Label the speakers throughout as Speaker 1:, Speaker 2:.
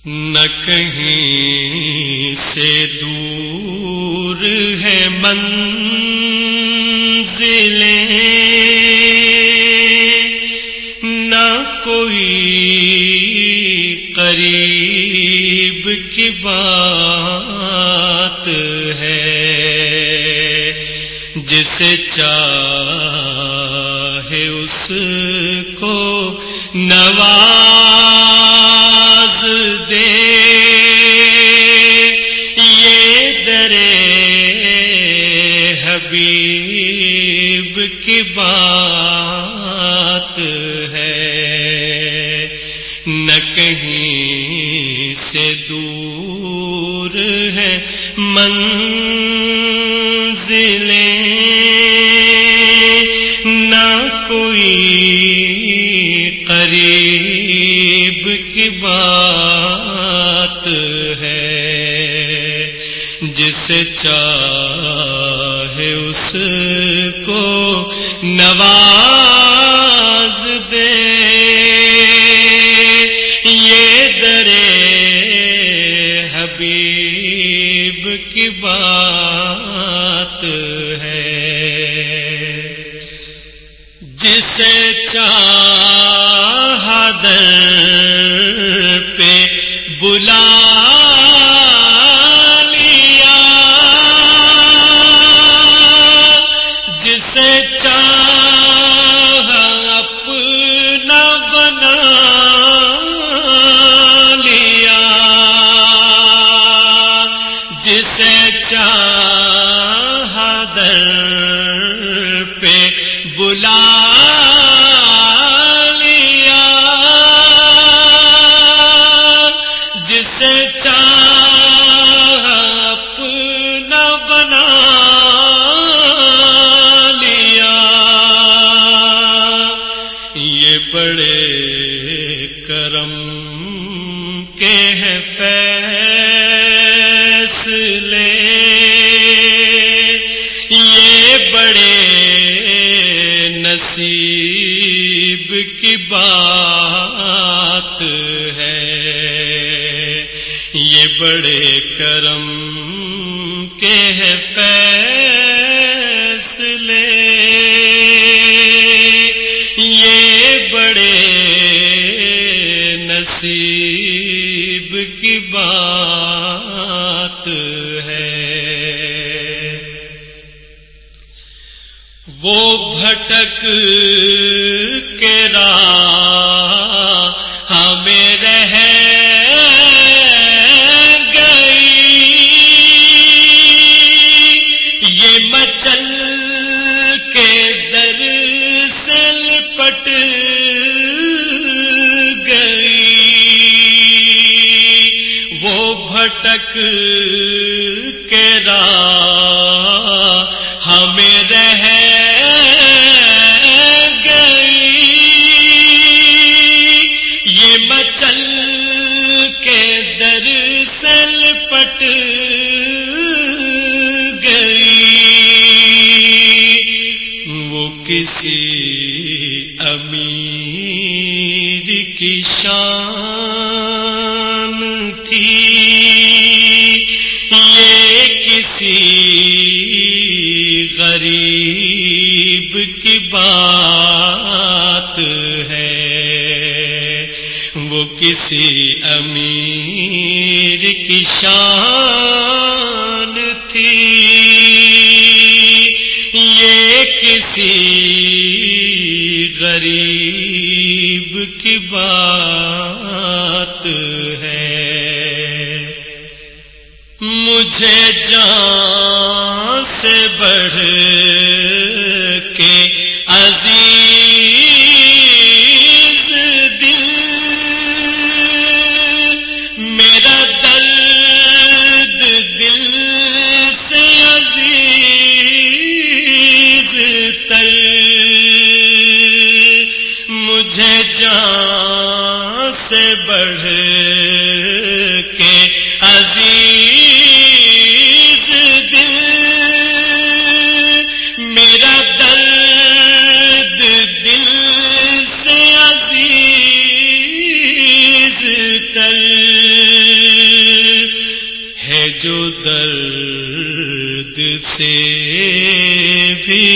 Speaker 1: نہ کہیں سے دور ہے منزلیں، نہ کوئی قریب کی بات ہے، جسے چاہے اس کو نواز دے، یہ درے حبیب کی بات ہے۔ نہ کہیں سے دور ہے منزلیں، نہ کوئی قریب کی بات ہے، جسے چاہے اس کو نواز دے، یہ درے حبیب کی بات ہے۔ جسے چاہا در پہ بلا لیا، جسے چاہا اپنا بنا لیا، جسے چاہا در پہ بلا لیا، جسے چاہا اپنا بنا لیا، یہ بڑے کرم کے ہیں فیصلے، یہ بڑے نصیب کی بات ہے، یہ بڑے کرم کے ہیں فیصلے، یہ بڑے نصیب کی بات ہے۔ وہ بھٹک کے راہ ہمیں رہ گئی، یہ مچل کے در سے لپٹ گئی، وہ بھٹک کے راہ ہمیں رہ گئی، یہ مچل کے در سے لپٹ گئی، وہ کسی امیر کی شان تھی، یہ کسی غریب کی بات ہے، وہ کسی امیر کی شان تھی، یہ کسی غریب کی بات ہے۔ مجھے جان سے بڑھ کے عزیز دل، میرا درد دل سے عزیز تر، مجھے جان سے بڑھ کے عزیز دل، میرا درد دل سے عزیز تر، جو درد سے بھی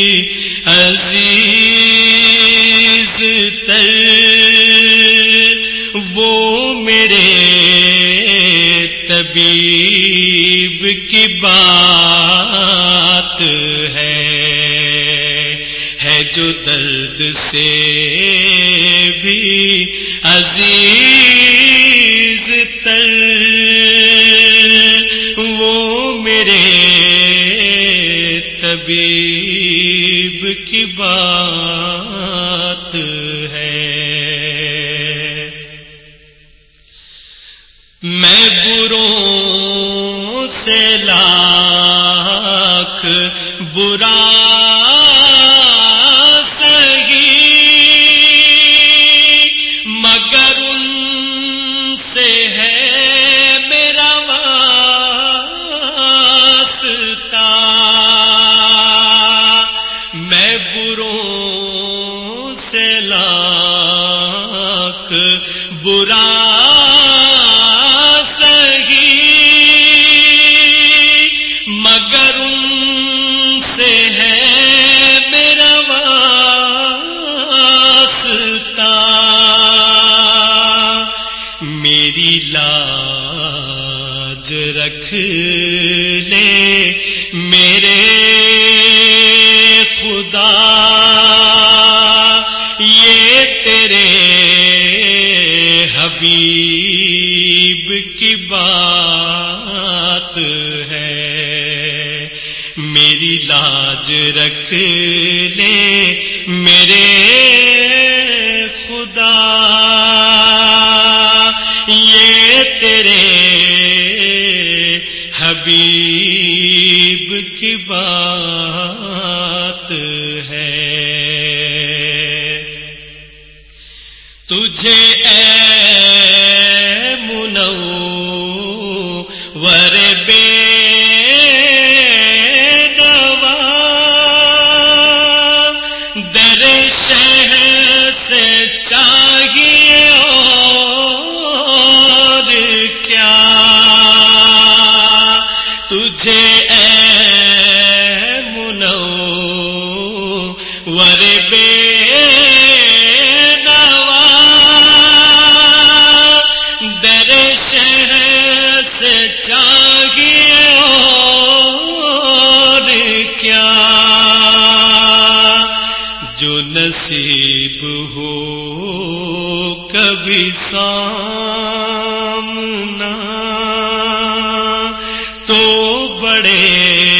Speaker 1: عزیز تر، وہ میرے طبیب کی بات ہے جو درد سے بھی عزیز تر، وہ میرے طبیب کی بات ہے۔ میں بروں سے لاکھ برا برا سہی مگر ان سے ہے میرا واسطہ، میری لاج رکھ لے میرے خدا، یہ تیرے حبیب کی بات ہے، میری لاج رکھ لے میرے خدا، یہ تیرے حبیب کی بات ہے۔ تجھے اے منور بے نوا در شہر سے چاہیے اور کیا، تجھے اے منور بے چاہیے اور کیا، جو نصیب ہو کبھی سامنا تو بڑے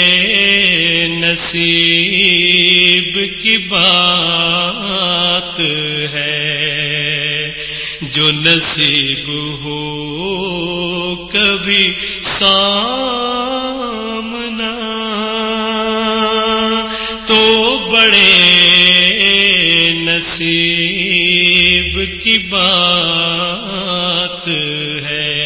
Speaker 1: نصیب کی بات ہے، جو نصیب ہو کبھی سامنا تو بڑے نصیب کی بات ہے۔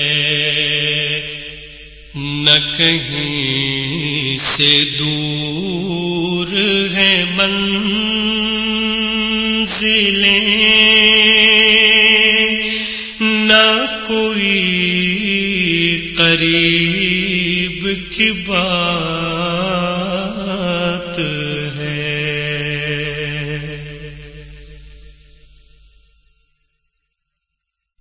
Speaker 1: نہ کہیں سے دور ہے منزلیں، نہ کوئی قریب کی بات